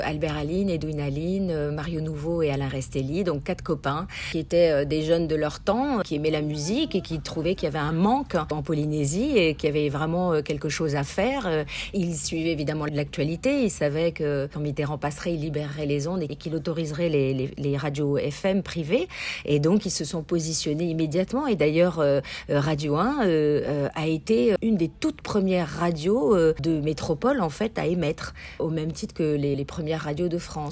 Albert Aline, Edwin Aline, Mario Nouveau et Alain Restelli, donc 4 copains qui étaient des jeunes de leur temps, qui aimaient la musique et qui trouvaient qu'il y avait un manque en Polynésie et qu'il y avait vraiment quelque chose à faire. Ils suivaient évidemment l'actualité, ils savaient que quand Mitterrand passerait, il libérerait les ondes et qu'il autoriserait les radios FM privées, et donc ils se sont positionnés immédiatement. Et d'ailleurs, Radio 1 a été une des toutes premières radios de métropole en fait à émettre, au même titre que les premières radios de France.